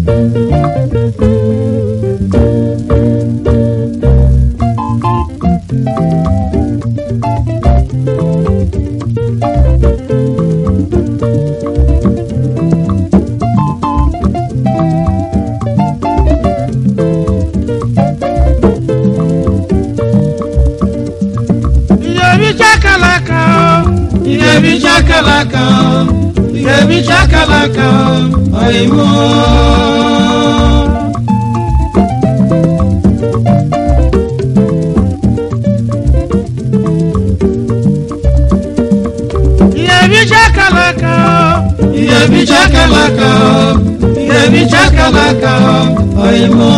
Chakalaka, Aymo. Chakalaka, Aymo.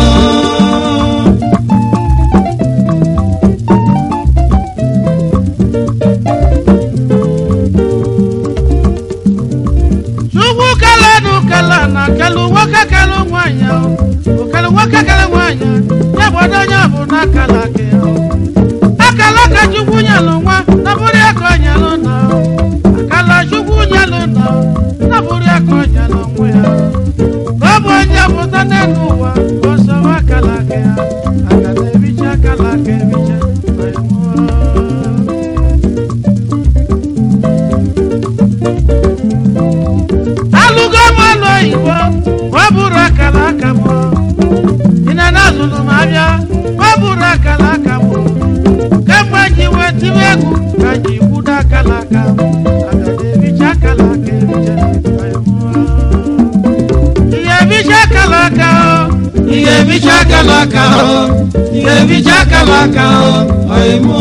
Chakalaka, Aymo.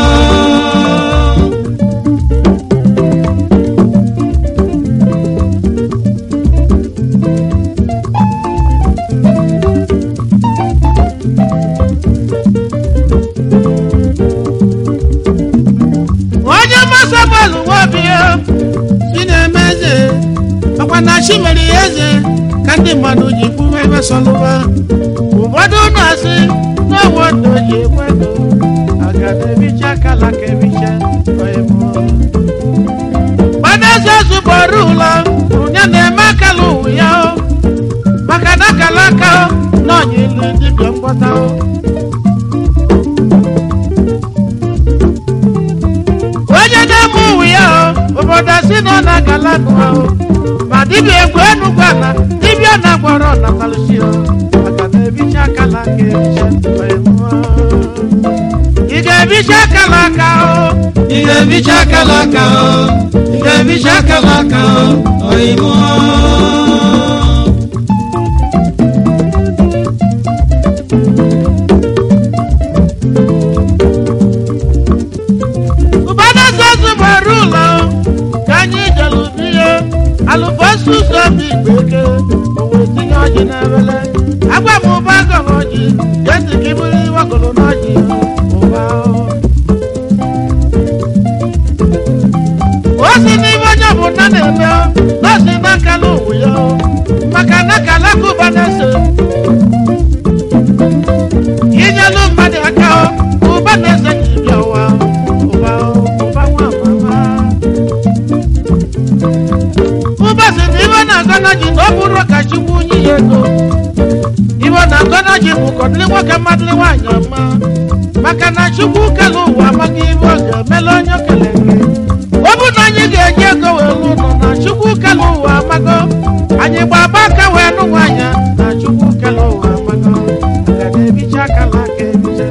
Kandi manu jibu ebe soluwa Ubodo nasi no wodo jekwedo Agade bicha kalake bicha Oyemo Bada zazu borula Unyane makalu yao Makana kalaka No nyili dibyo mbotao Wajada muwi yao Uboda sino na kalaku hao Madibi egwenu gwana Dibia na gwaro na talushio Akade bicha kalake bicha Oyemo Ige bicha kalaka Ige bicha kalaka Ige bicha kalaka Oyemo Kubana zazu marula Kanyi jalubiye Alubasu zombie gbeke Owe tinyo oji nebele Agwa mubago oji Yeti kibuli wakolo noji Mubao Osi ni wanyo bunane meo Nosi nakalu uyo Maka nakala kubanese Inyalu mbadi akao Kubanese kibyawa Mubao Mubawa mama Ganaji no buru kashibu nyi yego Iwo na ganaji mukodli wake madli wanyama Maka na shubu kalu wa magi woge melonyo kelenge Wabu na nyige jego welu no na shubu kalu wa mago Anyi baba ka wenu wanya na shubu kalu wa mago Agade bicha kalake bicha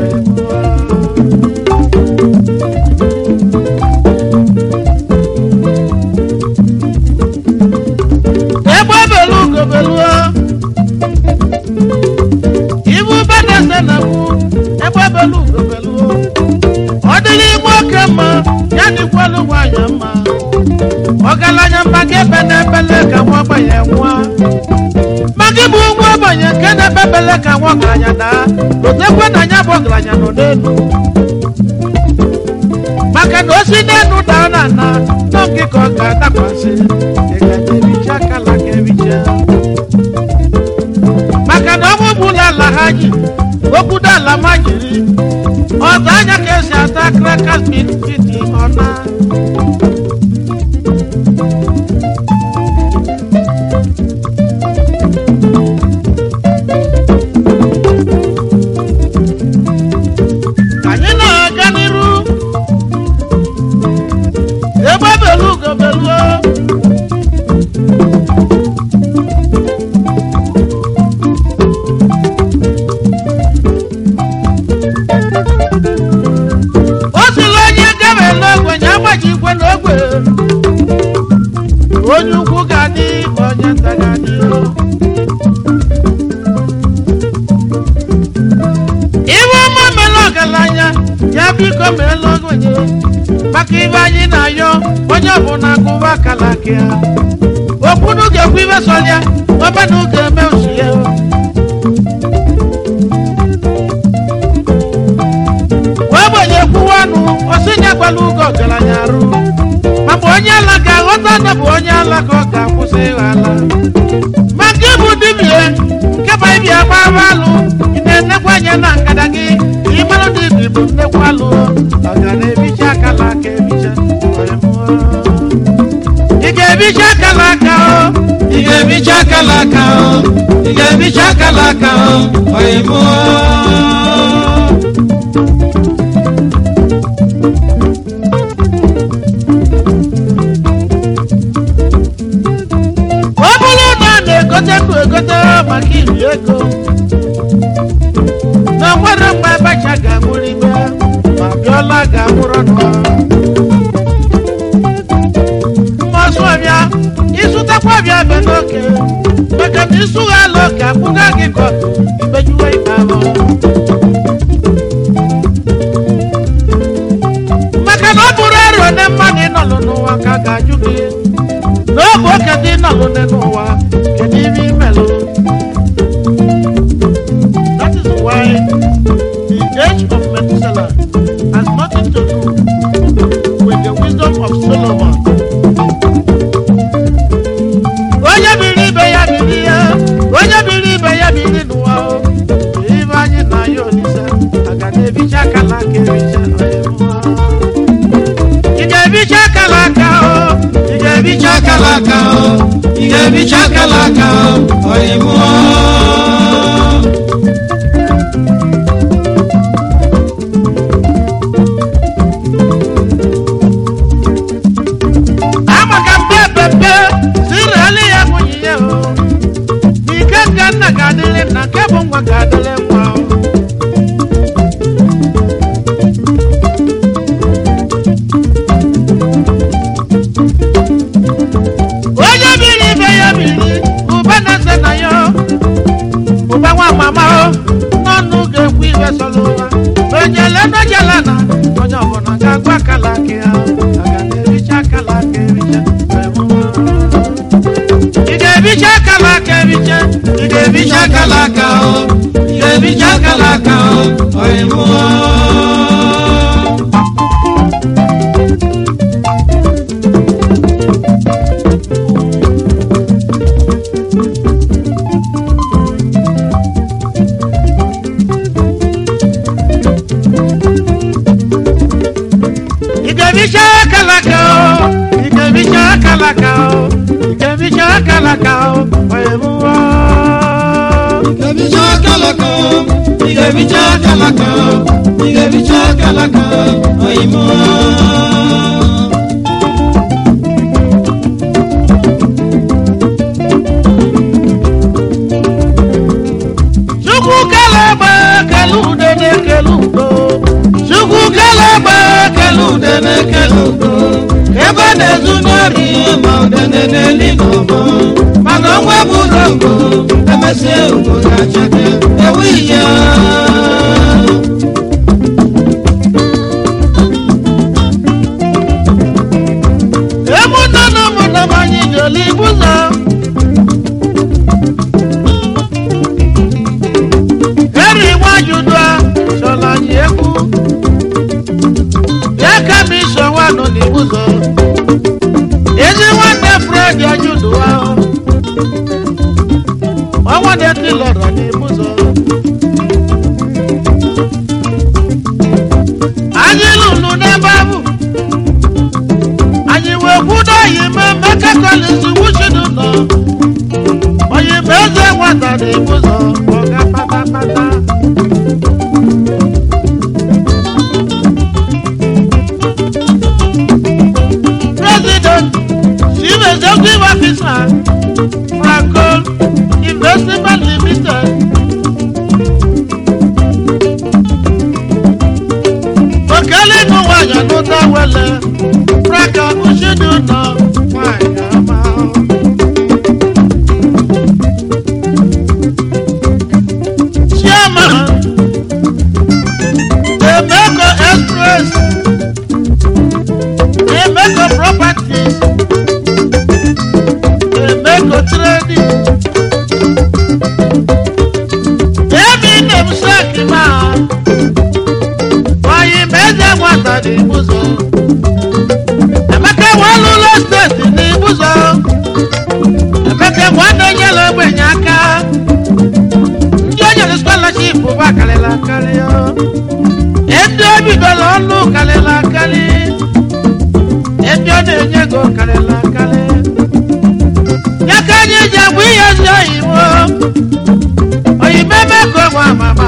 Ibu badase na mu Ebe belu gobelu Odili mwokema Yani kwalu wanyama Ogalanya mbage bene bele ka mwabanye mwa Magibu mwabanye kene bebele ka mwaganya da Lotekwe na nyabo glanya no nenu Maka nosi nenu daunana Nongi koka takwasi Ega bicha kalake bicha Maka na mubula la haji Okuda la majiri Otanya kesi atakra kasmin fiti ona biko meela ogbenye maka ibe anyị na-ayọ onye ọbụla agụba akala aka ya okwunu ga-ekwu ibe sọlịa ọbana ga-eme osi ya ogbenye kwuwa ọnụ ọsị nye gwala ugo ọgaranya arụ ma mgbe onye ala ga-aghọta na bụ onye ala ka ọ ga-akwụsị ịghọ ala ma nke bụ dibie nke bụ ibia gbaba alụ ị na-enekwa anya na ngada gị ịmarụ dị ibi bụ nnekwa alụ ọ ga na-ebicha akala aka ebicha ị ga-ebicha akala aka ị ga-ebicha akala aka ị ga-ebicha akala aka oyimo egote maka iri ego na nwere mgbe abacha ga-amụrụ ime ma bịọla ga-amụrụ ọnụ mmasụ ọbịa ịsụtakwa ọbịa be n'oke maka na ịsụgha ala oke akwụga gị ka imejuwe ikpe ahụ maka na ọ bụrụ ero ne mmadụ ịnọlụ n'ụwa ka ga-ajụ gị n'oge oke dị ịnọlụ n'ụwa kedu ibe imelụ. That is why the age of Methuselah has nothing to do with the wisdom of Solomon. Onye biri ibe ya biri ya, onye biri ibe ya biri n'ụwa o. Ibe anyị na ya olise, aga na-ebicha akala aka ebicha ị ga-ebicha akala aka o, ị ga-ebicha akala aka o, ị ga-ebicha akala aka o, oyimo na kebo nwa gadele nwa onye biri ibe ya biri ụba na nze na ya ụba nwa mama o n'ọnụ ga-ekwu ibe sọlọ ụwa onye lenojela na onye ọbụla ga-agwa akala aka ya aga na-ericha akala aka ericha ị ga-ebicha akala aka ericha ị ga-ebicha akala aka o ị ga-ebicha akala aka o oyimo ị ga-ebicha akala aka o ị ga-ebicha akala aka o ị ga-ebicha akala aka o oyimo Igabicha kalaka, igabicha kalaka, igabicha kalaka, oyimo. Shuku kalaba kalude ne keludo, shuku kalaba kalude ne keludo. Eba ne zunori maude ne linobo, magongwe burongo. Emese ugo gachake ewiya Emuna muna manyi joli buza Eri wajudwa shola yeku Yaka misho wano ni buzo Ezi wande Fred ajudwa Ọwọ́ dẹ̀ ti lọ̀rọ̀ ní Bùsọ̀. Ayé lùlù ní bábù. Àyẹ̀wò òkúdọ̀ yìí mọ́ mẹ́kẹ́kọ̀ọ́ lè sùn wúṣìdù nà. Òyìnbó ṣe wọ́tà ní Bùsọ̀ ọ̀gá pátápátá. President, Chief Executive Officer, Franco. Investment Limited. Okele no waya no ta wele. Fraka ushidu no waya ma. Chairman, Emeko Express Emeka Trading. Emi nemseki ma. Oyi meze nwata n'ibuzo. Emeka Walulo State n'ibuzo. Emeka nwanne nyere ogbenye aka. Ndị o nyere scholarship bụ akarịla akarị. Ndị o bidoro ọlụ karịla akarị. Ndị ọ na-enye ego karịla akarị. Ya ka anyị ji agwa ihe ndị oyibo. Oyibo Emeka nwa mama.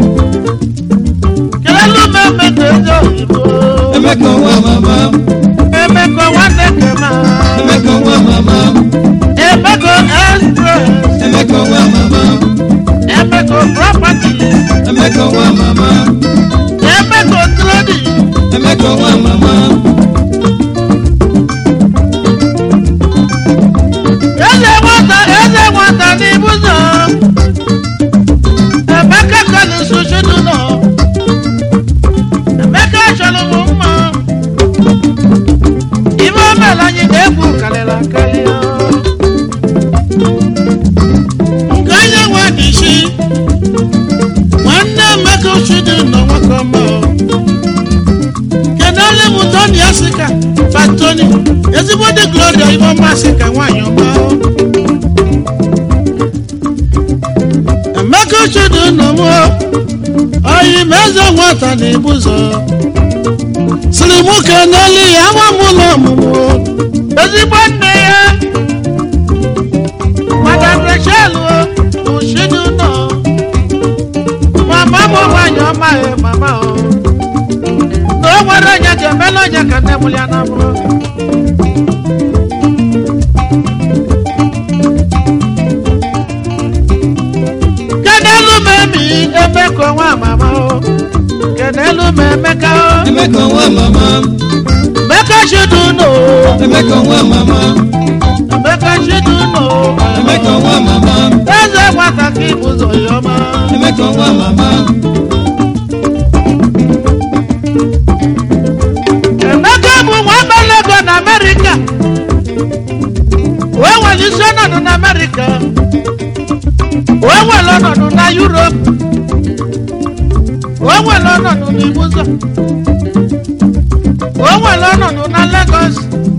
Kelelu m Emeka ezi oyibo. Emeka nwa mama. Emeka nwanne kema. Emeka nwa mama. Emeka Express. Emeka nwa mama. Emeka Property. Emeka nwa mama. Emeka Trading. Emeka nwa mama. Eze nwata n'ibuzo. Emeka kọlu susu n'ụlọ. Emeka chọrọ m mma. Ibe o mere anyị na-egwu karịrị akarị. Nke onye nwe n'isi. Nwanne Emeka Ochudu nọ nwoke ọma. Kedụ m Tony Asika Fatoni. Ezigbo dị Gloria Ibe ọma Asika nwaanyị ọma. Emeka Ochudu nọ m. Oyi meze nwata n'ibuzo. Siri mụ keneli ya nwa m ụlọ ọmụmụ. Ezigbo nne ya. Madam Rachel Ochudu nọ. Mama m nwaanyị ọma ya mama o. Na o nwere onye ga-emela onye ka nne mụ ya na mụrụ. Kenelu m Emi Emeka nwa mama o. Kenelu m Emeka o. Emeka nwa mama. Emeka Ochudu nọ. Emeka nwa mama. Emeka Ochudu nọ. Emeka nwa mama. Eze nwata ka ibuzo ya ọma. Emeka nwa mama. Emeka bụ nwa Lego na America. O nwere isi ọnọdụ na America. O nwere ọnọdụ na Europe. O nwere ọnọdụ na Ibuzo. O nwere ọnọdụ na Lagos.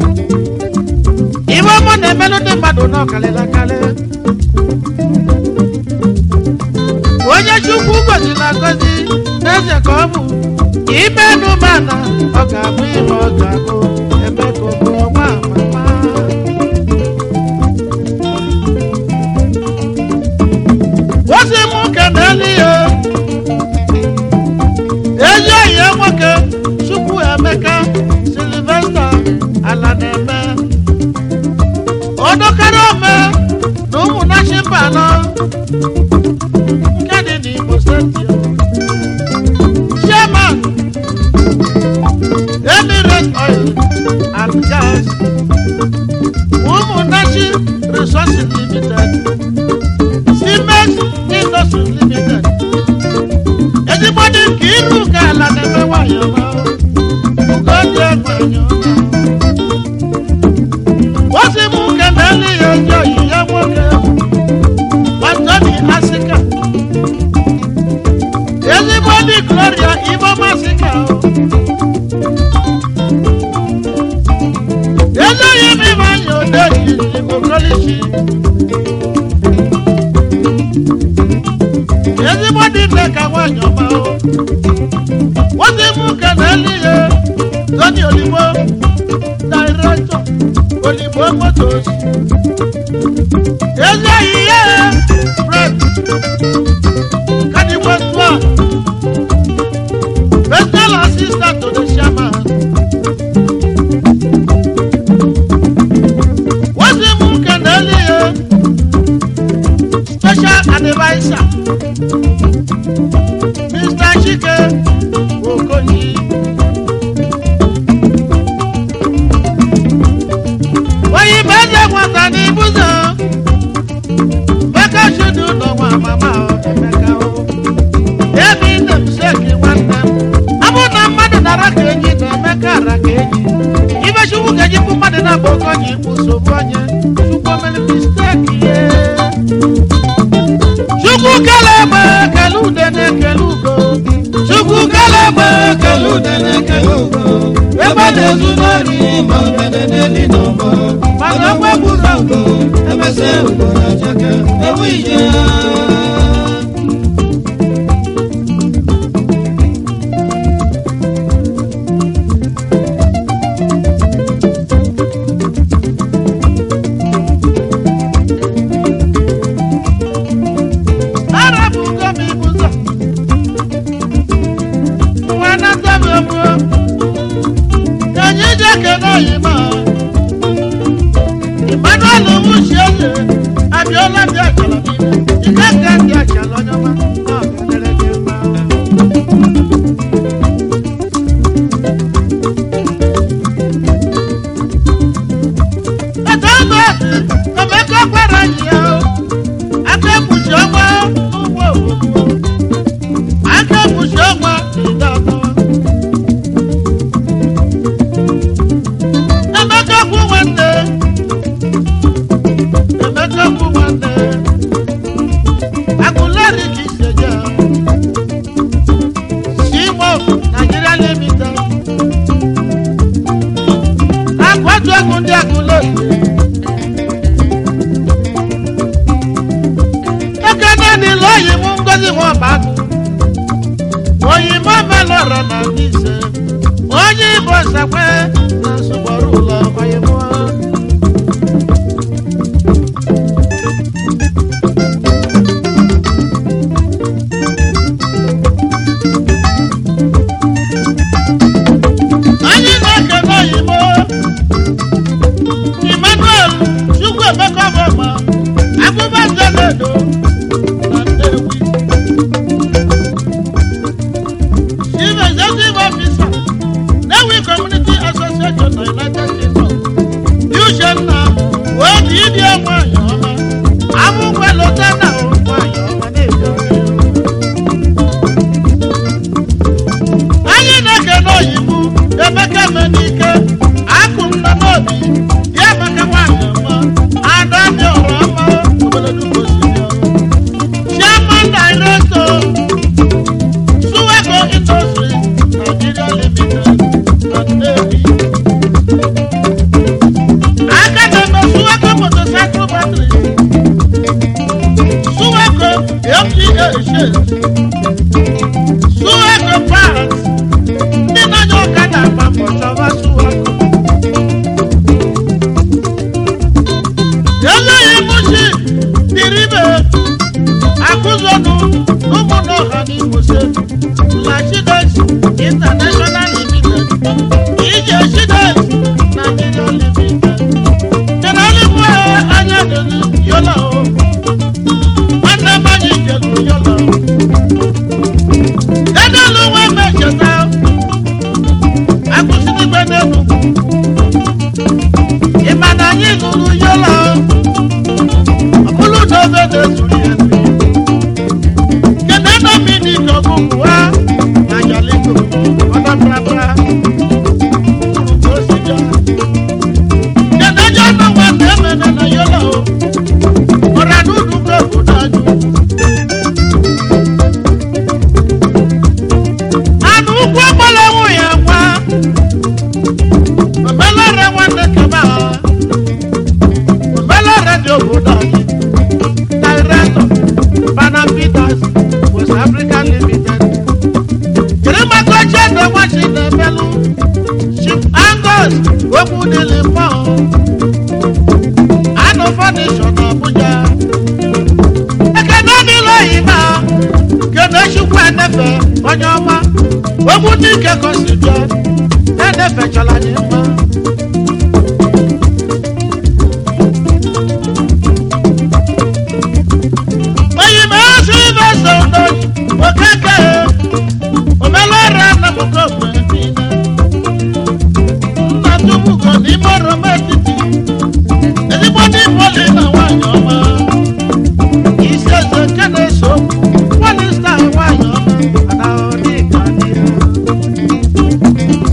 Ibe ọmụ na-emelụ ndị mmadụ n'ọkalịla kalị. Onye Chukwu gọziri agọzi n'eze ka ọ bụ. Ime nụmana ọ ga-abụ ihe ọ ga-abụ. Emeka bụ nwa mama. Ozi mụ keneli ya. Ezi oyi nwoke Chukwu Emeka Sylvester ala na-eme. Odokara ome na ụmụnachi mba anọ. Nke dị n'Imo Steeti. Chairman Emirates Oil and Gas. Ụmụnachi Resources Limited. Cement Industries Limited. Ezigbo dị nke iru ka ala na-eme nwayọ ma. Ugodị egbenyo. Ozi mụ keneli ya ndị oyi ya nwoke. Tony Asika. Ezigbo dị Gloria Ibe ọma Asika. Ezoghị m ime anya odeji okolichi. Ezigbo dị nne ka nwaanyị ọma o. Ozi mụ keneli ya Tony Olibo. Director Olibo Motors. Ezoghị ya Fred Kadiwaswa. Personal assistant to the chairman. What's the Keneli? Special advisor. Mr. Chike Okoyi. Why you better want an Ibuzo? Emeka Ochudu no wa mama Emeka o. Emi dem shake one them. Abu na mmadụ na rakeji na Emeka rakeji. Ibe Chukwu gaji bụ mmadụ na boko ji bụ sobu onye. mere mistake ye chukwu kelebe kelude na-ekelugo chukwu kelebe kelude na-ekelugo ebe na-ezu n'ori ma ogede n'eli n'ọgbọ mana mgbe gburu ọgụ emesịa ugboro ajaka ewu ije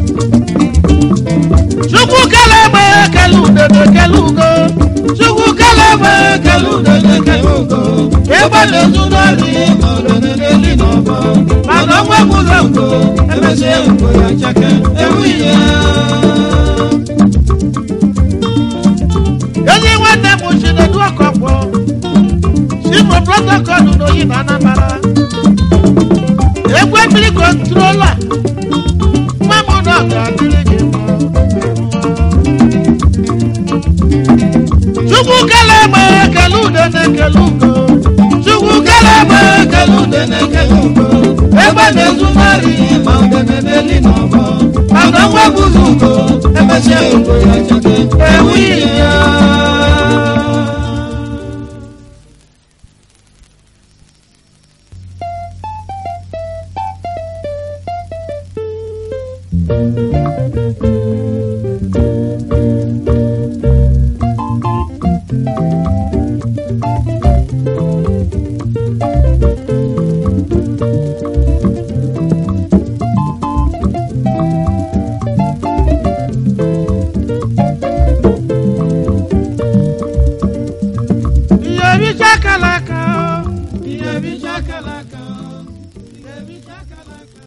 Chukwu keludene kelugo Ebale zunari maọdụnedeli n'ọbọ mana ọgwa bụrụ ugo emesi ugo ya chake ewuye Ezi nwanne m Chinedu Ọkọkwọ si mo protocol n'oyi na Anambra Egwe mmiri controller mmanụ na ga-adịrị gị mma Chukwu kele eme kele udene kele ugo Chukwu kele eme kele udene kele ugo Egbe na-ezunarị maọdụnedeli n'ọbọ mana ọgwa bụrụ ugo emesi ugo ya chake ewuye Yebi chakalaka Yebi chakalaka, yebi chakalaka.